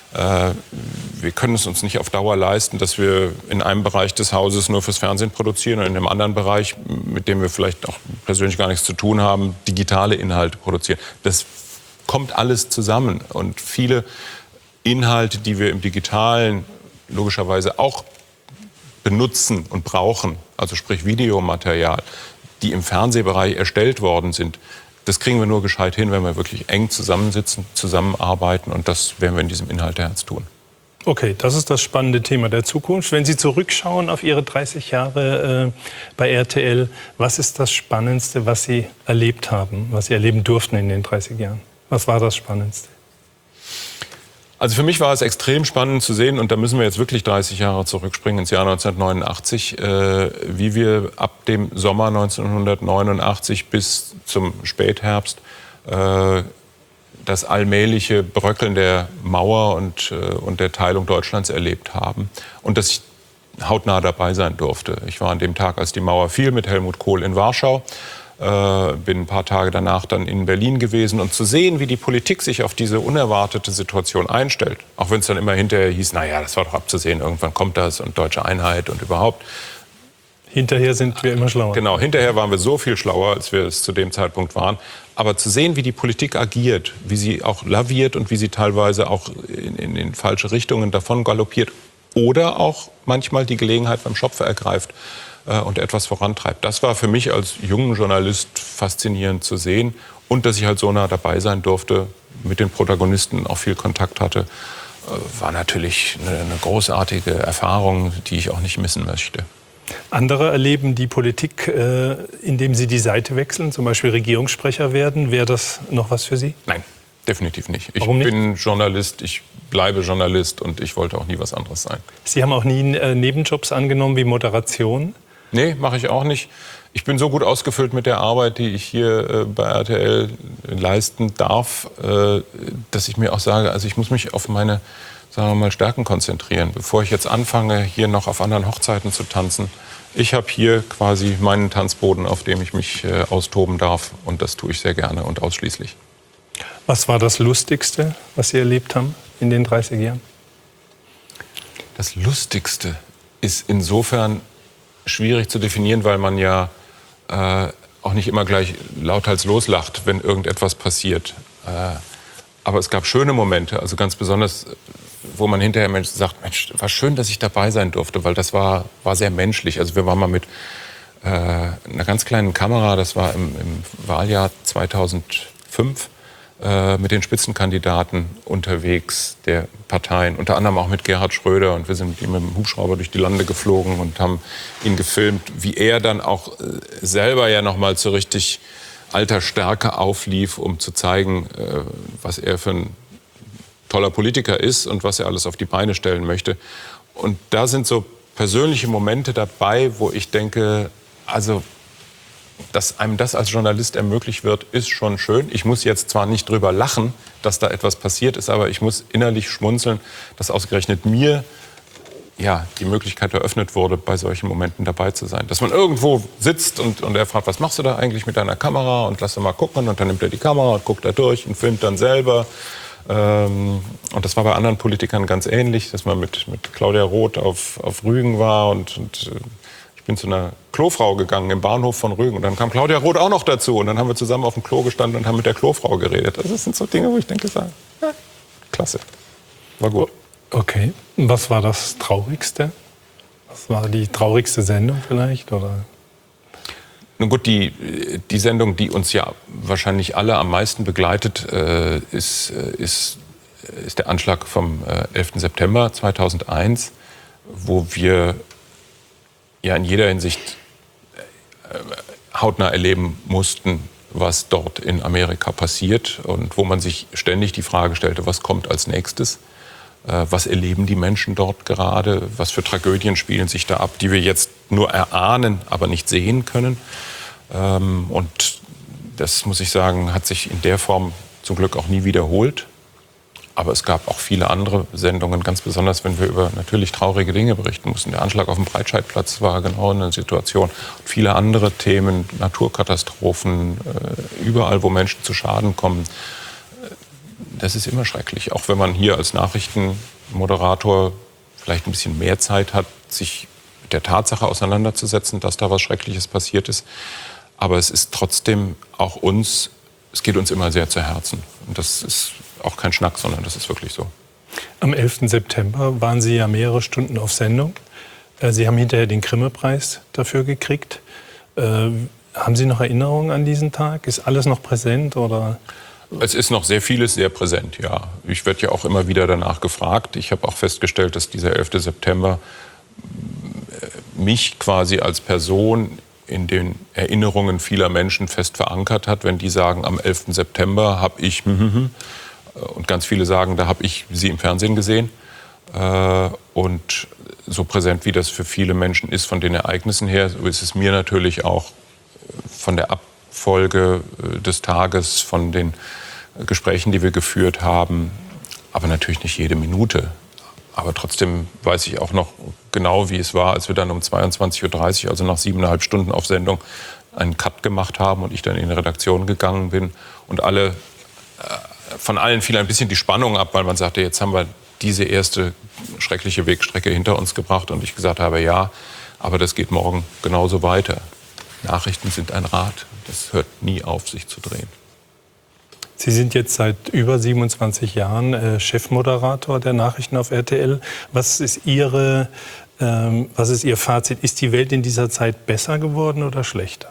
Wir können es uns nicht auf Dauer leisten, dass wir in einem Bereich des Hauses nur fürs Fernsehen produzieren und in einem anderen Bereich, mit dem wir vielleicht auch persönlich gar nichts zu tun haben, digitale Inhalte produzieren. Das kommt alles zusammen und viele Inhalte, die wir im Digitalen logischerweise auch benutzen und brauchen, also sprich Videomaterial, die im Fernsehbereich erstellt worden sind, das kriegen wir nur gescheit hin, wenn wir wirklich eng zusammensitzen, zusammenarbeiten und das werden wir in diesem Inhalteherz tun. Okay, das ist das spannende Thema der Zukunft. Wenn Sie zurückschauen auf Ihre 30 Jahre bei RTL, was ist das Spannendste, was Sie erlebt haben, was Sie erleben durften in den 30 Jahren? Was war das Spannendste? Also für mich war es extrem spannend zu sehen, und da müssen wir jetzt wirklich 30 Jahre zurückspringen ins Jahr 1989, wie wir ab dem Sommer 1989 bis zum Spätherbst das allmähliche Bröckeln der Mauer und der Teilung Deutschlands erlebt haben und dass ich hautnah dabei sein durfte. Ich war an dem Tag, als die Mauer fiel, mit Helmut Kohl in Warschau. Bin ein paar Tage danach dann in Berlin gewesen und zu sehen, wie die Politik sich auf diese unerwartete Situation einstellt, auch wenn es dann immer hinterher hieß, naja, das war doch abzusehen, irgendwann kommt das und deutsche Einheit und überhaupt. Hinterher sind wir immer schlauer. Genau, hinterher waren wir so viel schlauer, als wir es zu dem Zeitpunkt waren. Aber zu sehen, wie die Politik agiert, wie sie auch laviert und wie sie teilweise auch in falsche Richtungen davon galoppiert oder auch manchmal die Gelegenheit beim Schopfe ergreift, und etwas vorantreibt. Das war für mich als jungen Journalist faszinierend zu sehen und dass ich halt so nah dabei sein durfte, mit den Protagonisten auch viel Kontakt hatte, war natürlich eine großartige Erfahrung, die ich auch nicht missen möchte. Andere erleben die Politik, indem sie die Seite wechseln, zum Beispiel Regierungssprecher werden. Wäre das noch was für Sie? Nein, definitiv nicht. Ich Warum nicht? bin Journalist, ich bleibe Journalist und ich wollte auch nie was anderes sein. Sie haben auch nie Nebenjobs angenommen wie Moderation? Nee, mache ich auch nicht. Ich bin so gut ausgefüllt mit der Arbeit, die ich hier bei RTL leisten darf, dass ich mir auch sage, also ich muss mich auf meine, sagen wir mal, Stärken konzentrieren. Bevor ich jetzt anfange, hier noch auf anderen Hochzeiten zu tanzen. Ich habe hier quasi meinen Tanzboden, auf dem ich mich austoben darf. Und das tue ich sehr gerne und ausschließlich. Was war das Lustigste, was Sie erlebt haben in den 30 Jahren? Das Lustigste ist insofern schwierig zu definieren, weil man ja auch nicht immer gleich lauthals loslacht, wenn irgendetwas passiert. Aber es gab schöne Momente, also ganz besonders, wo man hinterher sagt, Mensch, war schön, dass ich dabei sein durfte, weil das war sehr menschlich. Also wir waren mal mit einer ganz kleinen Kamera, das war im Wahljahr 2005, mit den Spitzenkandidaten unterwegs der Parteien, unter anderem auch mit Gerhard Schröder. Und wir sind mit ihm mit dem Hubschrauber durch die Lande geflogen und haben ihn gefilmt, wie er dann auch selber ja noch mal zu richtig alter Stärke auflief, um zu zeigen, was er für ein toller Politiker ist und was er alles auf die Beine stellen möchte. Und da sind so persönliche Momente dabei, wo ich denke, also dass einem das als Journalist ermöglicht wird, ist schon schön. Ich muss jetzt zwar nicht drüber lachen, dass da etwas passiert ist, aber ich muss innerlich schmunzeln, dass ausgerechnet mir ja die Möglichkeit eröffnet wurde, bei solchen Momenten dabei zu sein. Dass man irgendwo sitzt und er fragt, was machst du da eigentlich mit deiner Kamera? Und lass mal gucken. Und dann nimmt er die Kamera und guckt da durch und filmt dann selber. Und das war bei anderen Politikern ganz ähnlich, dass man mit Claudia Roth auf Rügen war und ich bin zu einer Klofrau gegangen im Bahnhof von Rügen und dann kam Claudia Roth auch noch dazu und dann haben wir zusammen auf dem Klo gestanden und haben mit der Klofrau geredet. Also das sind so Dinge, wo ich denke, ja, klasse, war gut. Okay, und was war das Traurigste? Was war die traurigste Sendung vielleicht, oder? Nun gut, die Sendung, die uns ja wahrscheinlich alle am meisten begleitet, ist der Anschlag vom 11. September 2001, wo wir ja in jeder Hinsicht hautnah erleben mussten, was dort in Amerika passiert und wo man sich ständig die Frage stellte, was kommt als nächstes? Was erleben die Menschen dort gerade? Was für Tragödien spielen sich da ab, die wir jetzt nur erahnen, aber nicht sehen können? Und das, muss ich sagen, hat sich in der Form zum Glück auch nie wiederholt. Aber es gab auch viele andere Sendungen, ganz besonders, wenn wir über natürlich traurige Dinge berichten mussten. Der Anschlag auf dem Breitscheidplatz war genau eine Situation. Und viele andere Themen, Naturkatastrophen, überall, wo Menschen zu Schaden kommen. Das ist immer schrecklich. Auch wenn man hier als Nachrichtenmoderator vielleicht ein bisschen mehr Zeit hat, sich mit der Tatsache auseinanderzusetzen, dass da was Schreckliches passiert ist. Aber es ist trotzdem auch es geht uns immer sehr zu Herzen. Und das ist auch kein Schnack, sondern das ist wirklich so. Am 11. September waren Sie ja mehrere Stunden auf Sendung. Sie haben hinterher den Grimme-Preis dafür gekriegt. Haben Sie noch Erinnerungen an diesen Tag? Ist alles noch präsent, oder? Es ist noch sehr vieles sehr präsent, ja. Ich werde ja auch immer wieder danach gefragt. Ich habe auch festgestellt, dass dieser 11. September mich quasi als Person in den Erinnerungen vieler Menschen fest verankert hat. Wenn die sagen, am 11. September habe ich und ganz viele sagen, da habe ich sie im Fernsehen gesehen. Und so präsent, wie das für viele Menschen ist von den Ereignissen her, so ist es mir natürlich auch von der Abfolge des Tages, von den Gesprächen, die wir geführt haben, aber natürlich nicht jede Minute. Aber trotzdem weiß ich auch noch genau, wie es war, als wir dann um 22.30 Uhr, also nach 7,5 Stunden auf Sendung, einen Cut gemacht haben und ich dann in die Redaktion gegangen bin. Und von allen fiel ein bisschen die Spannung ab, weil man sagte, jetzt haben wir diese erste schreckliche Wegstrecke hinter uns gebracht. Und ich gesagt habe, ja, aber das geht morgen genauso weiter. Nachrichten sind ein Rad, das hört nie auf, sich zu drehen. Sie sind jetzt seit über 27 Jahren Chefmoderator der Nachrichten auf RTL. Was ist Ihr Fazit? Ist die Welt in dieser Zeit besser geworden oder schlechter?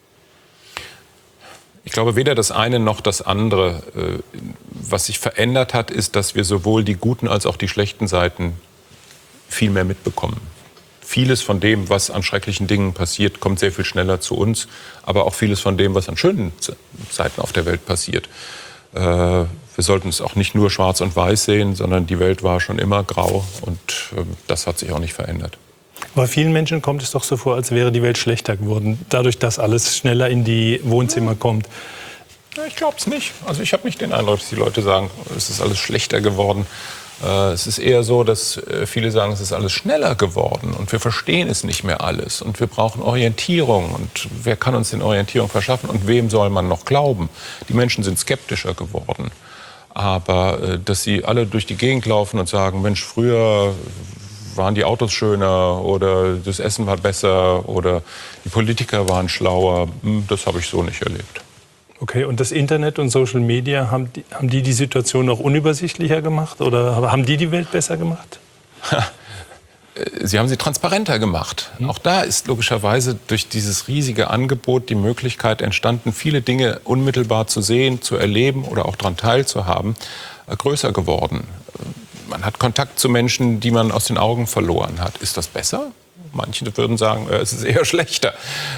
Ich glaube, weder das eine noch das andere. Was sich verändert hat, ist, dass wir sowohl die guten als auch die schlechten Seiten viel mehr mitbekommen. vieles von dem, was an schrecklichen Dingen passiert, kommt sehr viel schneller zu uns. Aber auch vieles von dem, was an schönen Seiten auf der Welt passiert. Wir sollten es auch nicht nur schwarz und weiß sehen, sondern die Welt war schon immer grau und das hat sich auch nicht verändert. Bei vielen Menschen kommt es doch so vor, als wäre die Welt schlechter geworden, dadurch, dass alles schneller in die Wohnzimmer kommt. Ich glaube es nicht. Also ich habe nicht den Eindruck, dass die Leute sagen, es ist alles schlechter geworden. Es ist eher so, dass viele sagen, es ist alles schneller geworden und wir verstehen es nicht mehr alles und wir brauchen Orientierung und wer kann uns denn Orientierung verschaffen und wem soll man noch glauben? Die Menschen sind skeptischer geworden, aber dass sie alle durch die Gegend laufen und sagen, Mensch, früher waren die Autos schöner oder das Essen war besser oder die Politiker waren schlauer, das habe ich so nicht erlebt. Okay, und das Internet und Social Media, haben die Situation auch unübersichtlicher gemacht oder haben die Welt besser gemacht? Sie haben sie transparenter gemacht. Auch da ist logischerweise durch dieses riesige Angebot die Möglichkeit entstanden, viele Dinge unmittelbar zu sehen, zu erleben oder auch daran teilzuhaben, größer geworden. Man hat Kontakt zu Menschen, die man aus den Augen verloren hat. Ist das besser? Manche würden sagen, es ist eher schlechter.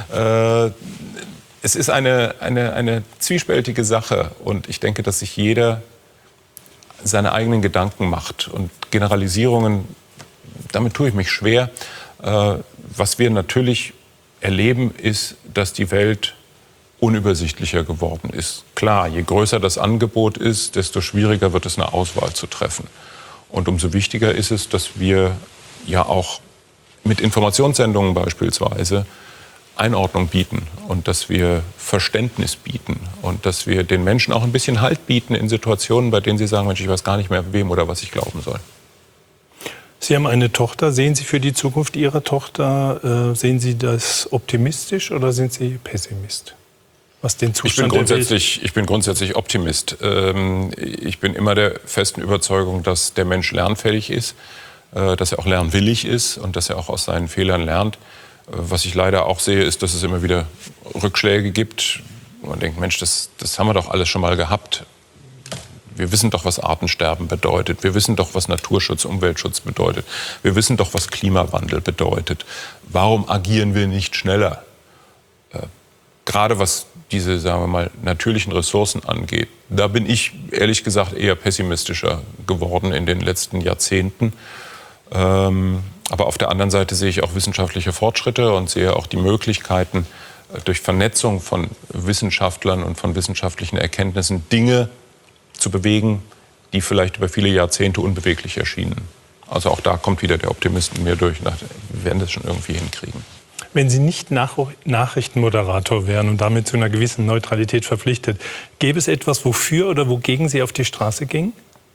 Es ist eine zwiespältige Sache und ich denke, dass sich jeder seine eigenen Gedanken macht. Und Generalisierungen, damit tue ich mich schwer. Was wir natürlich erleben, ist, dass die Welt unübersichtlicher geworden ist. Klar, je größer das Angebot ist, desto schwieriger wird es, eine Auswahl zu treffen. Und umso wichtiger ist es, dass wir ja auch mit Informationssendungen beispielsweise Einordnung bieten und dass wir Verständnis bieten und dass wir den Menschen auch ein bisschen Halt bieten in Situationen, bei denen sie sagen, Mensch, ich weiß gar nicht mehr, wem oder was ich glauben soll. Sie haben eine Tochter. Sehen Sie für die Zukunft Ihrer Tochter, sehen Sie das optimistisch oder sind Sie Pessimist? Was den Zustand ich bin grundsätzlich Optimist. Ich bin immer der festen Überzeugung, dass der Mensch lernfähig ist, dass er auch lernwillig ist und dass er auch aus seinen Fehlern lernt. Was ich leider auch sehe, ist, dass es immer wieder Rückschläge gibt. Man denkt, Mensch, das haben wir doch alles schon mal gehabt. Wir wissen doch, was Artensterben bedeutet. Wir wissen doch, was Naturschutz, Umweltschutz bedeutet. Wir wissen doch, was Klimawandel bedeutet. Warum agieren wir nicht schneller? Gerade was diese, sagen wir mal, natürlichen Ressourcen angeht, da bin ich ehrlich gesagt eher pessimistischer geworden in den letzten Jahrzehnten. Aber auf der anderen Seite sehe ich auch wissenschaftliche Fortschritte und sehe auch die Möglichkeiten, durch Vernetzung von Wissenschaftlern und von wissenschaftlichen Erkenntnissen Dinge zu bewegen, die vielleicht über viele Jahrzehnte unbeweglich erschienen. Also auch da kommt wieder der Optimist in mir durch. Wir werden das schon irgendwie hinkriegen. Wenn Sie nicht Nachrichtenmoderator wären und damit zu einer gewissen Neutralität verpflichtet, gäbe es etwas, wofür oder wogegen Sie auf die Straße gingen?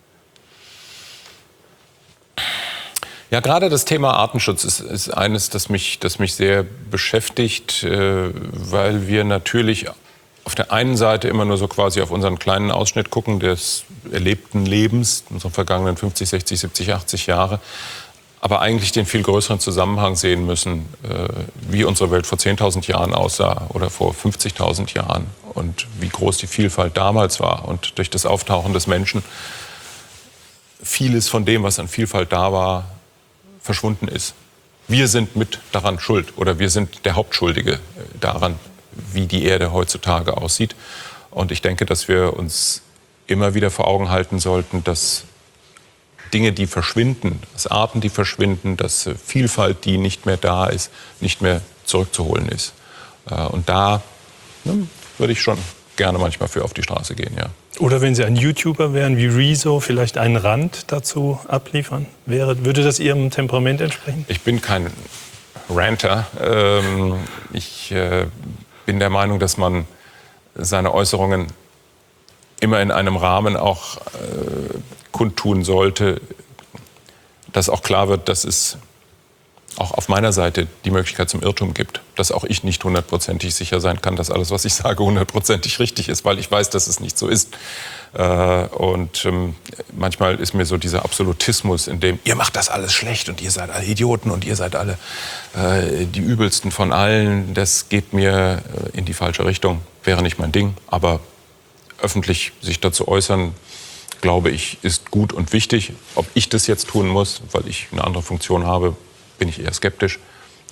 Ja, gerade das Thema Artenschutz ist eines, das mich sehr beschäftigt, weil wir natürlich auf der einen Seite immer nur so quasi auf unseren kleinen Ausschnitt gucken des erlebten Lebens, unserer vergangenen 50, 60, 70, 80 Jahre, aber eigentlich den viel größeren Zusammenhang sehen müssen, wie unsere Welt vor 10.000 Jahren aussah oder vor 50.000 Jahren und wie groß die Vielfalt damals war. Und durch das Auftauchen des Menschen vieles von dem, was an Vielfalt da war, verschwunden ist. Wir sind mit daran schuld oder wir sind der Hauptschuldige daran, wie die Erde heutzutage aussieht. Und ich denke, dass wir uns immer wieder vor Augen halten sollten, dass Dinge, die verschwinden, dass Arten, die verschwinden, dass Vielfalt, die nicht mehr da ist, nicht mehr zurückzuholen ist. Und da würde ich schon gerne manchmal für auf die Straße gehen, ja. Oder wenn Sie ein YouTuber wären wie Rezo, vielleicht einen Rand dazu abliefern? Würde das Ihrem Temperament entsprechen? Ich bin kein Ranter. Ich bin der Meinung, dass man seine Äußerungen immer in einem Rahmen auch kundtun sollte, dass auch klar wird, dass es auch auf meiner Seite die Möglichkeit zum Irrtum gibt. Dass auch ich nicht hundertprozentig sicher sein kann, dass alles, was ich sage, hundertprozentig richtig ist, weil ich weiß, dass es nicht so ist. Und manchmal ist mir so dieser Absolutismus, in dem ihr macht das alles schlecht und ihr seid alle Idioten und ihr seid alle die Übelsten von allen, das geht mir in die falsche Richtung. Wäre nicht mein Ding, aber öffentlich sich dazu äußern, glaube ich, ist gut und wichtig. Ob ich das jetzt tun muss, weil ich eine andere Funktion habe, bin ich eher skeptisch.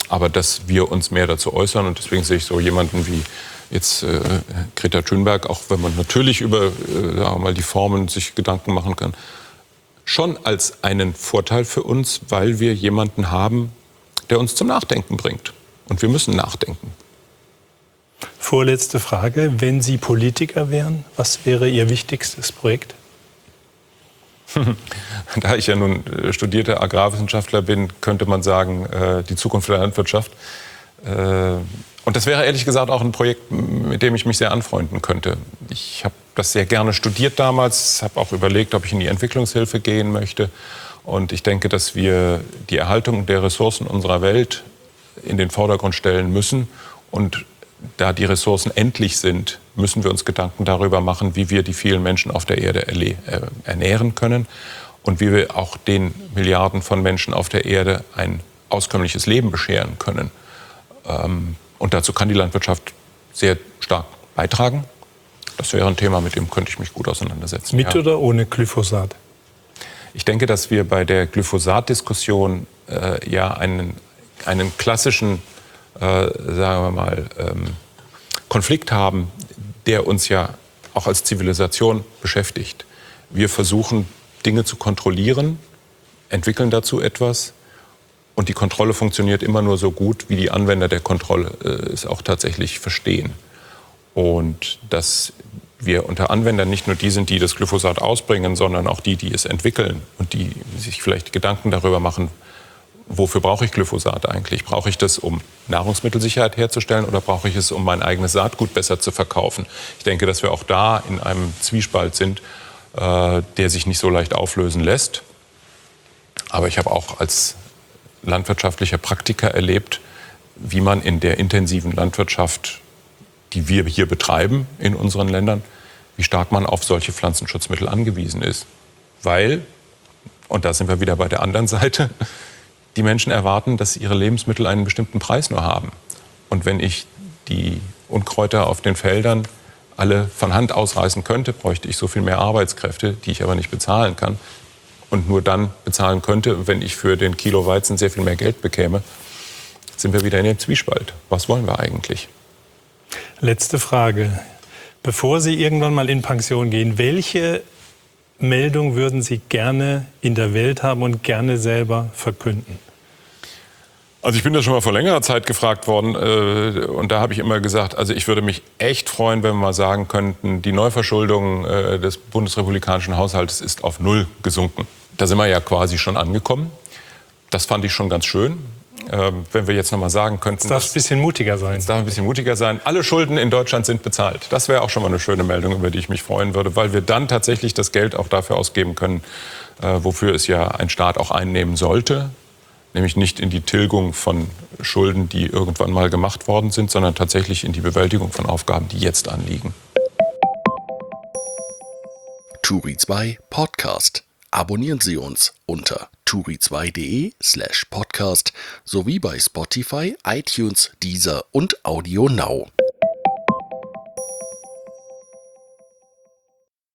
aber dass wir uns mehr dazu äußern. Und deswegen sehe ich so jemanden wie jetzt Greta Thunberg, auch wenn man natürlich über sagen wir mal, die Formen sich Gedanken machen kann, schon als einen Vorteil für uns, weil wir jemanden haben, der uns zum Nachdenken bringt. Und wir müssen nachdenken. Vorletzte Frage. Wenn Sie Politiker wären, was wäre Ihr wichtigstes Projekt? Da ich ja nun studierter Agrarwissenschaftler bin, könnte man sagen, die Zukunft der Landwirtschaft. Und das wäre ehrlich gesagt auch ein Projekt, mit dem ich mich sehr anfreunden könnte. Ich habe das sehr gerne studiert damals, habe auch überlegt, ob ich in die Entwicklungshilfe gehen möchte. Und ich denke, dass wir die Erhaltung der Ressourcen unserer Welt in den Vordergrund stellen müssen. Und da die Ressourcen endlich sind, müssen wir uns Gedanken darüber machen, wie wir die vielen Menschen auf der Erde ernähren können und wie wir auch den Milliarden von Menschen auf der Erde ein auskömmliches Leben bescheren können. Und dazu kann die Landwirtschaft sehr stark beitragen. Das wäre ein Thema, mit dem könnte ich mich gut auseinandersetzen. Mit oder ohne Glyphosat? Ich denke, dass wir bei der Glyphosat-Diskussion ja einen klassischen sagen wir mal, Konflikt haben, der uns ja auch als Zivilisation beschäftigt. Wir versuchen, Dinge zu kontrollieren, entwickeln dazu etwas und die Kontrolle funktioniert immer nur so gut, wie die Anwender der Kontrolle es auch tatsächlich verstehen. Und dass wir unter Anwendern nicht nur die sind, die das Glyphosat ausbringen, sondern auch die, die es entwickeln und die sich vielleicht Gedanken darüber machen, wofür brauche ich Glyphosat eigentlich? Brauche ich das, um Nahrungsmittelsicherheit herzustellen oder brauche ich es, um mein eigenes Saatgut besser zu verkaufen? Ich denke, dass wir auch da in einem Zwiespalt sind, der sich nicht so leicht auflösen lässt. Aber ich habe auch als landwirtschaftlicher Praktiker erlebt, wie man in der intensiven Landwirtschaft, die wir hier betreiben in unseren Ländern, wie stark man auf solche Pflanzenschutzmittel angewiesen ist. Weil, und da sind wir wieder bei der anderen Seite, die Menschen erwarten, dass ihre Lebensmittel einen bestimmten Preis nur haben. Und wenn ich die Unkräuter auf den Feldern alle von Hand ausreißen könnte, bräuchte ich so viel mehr Arbeitskräfte, die ich aber nicht bezahlen kann. Und nur dann bezahlen könnte, wenn ich für den Kilo Weizen sehr viel mehr Geld bekäme, sind wir wieder in dem Zwiespalt. Was wollen wir eigentlich? Letzte Frage. Bevor Sie irgendwann mal in Pension gehen, welche Meldung würden Sie gerne in der Welt haben und gerne selber verkünden? Also ich bin da schon mal vor längerer Zeit gefragt worden und da habe ich immer gesagt, also ich würde mich echt freuen, wenn wir mal sagen könnten, die Neuverschuldung des bundesrepublikanischen Haushaltes ist auf 0 gesunken. Da sind wir ja quasi schon angekommen. Das fand ich schon ganz schön. Wenn wir jetzt noch mal sagen könnten, es darf ein bisschen mutiger sein. Es darf ein bisschen mutiger sein. Alle Schulden in Deutschland sind bezahlt. Das wäre auch schon mal eine schöne Meldung, über die ich mich freuen würde, weil wir dann tatsächlich das Geld auch dafür ausgeben können, wofür es ja ein Staat auch einnehmen sollte. Nämlich nicht in die Tilgung von Schulden, die irgendwann mal gemacht worden sind, sondern tatsächlich in die Bewältigung von Aufgaben, die jetzt anliegen. Turi 2 Podcast. Abonnieren Sie uns unter turi2.de/podcast sowie bei Spotify, iTunes, Deezer und Audio Now.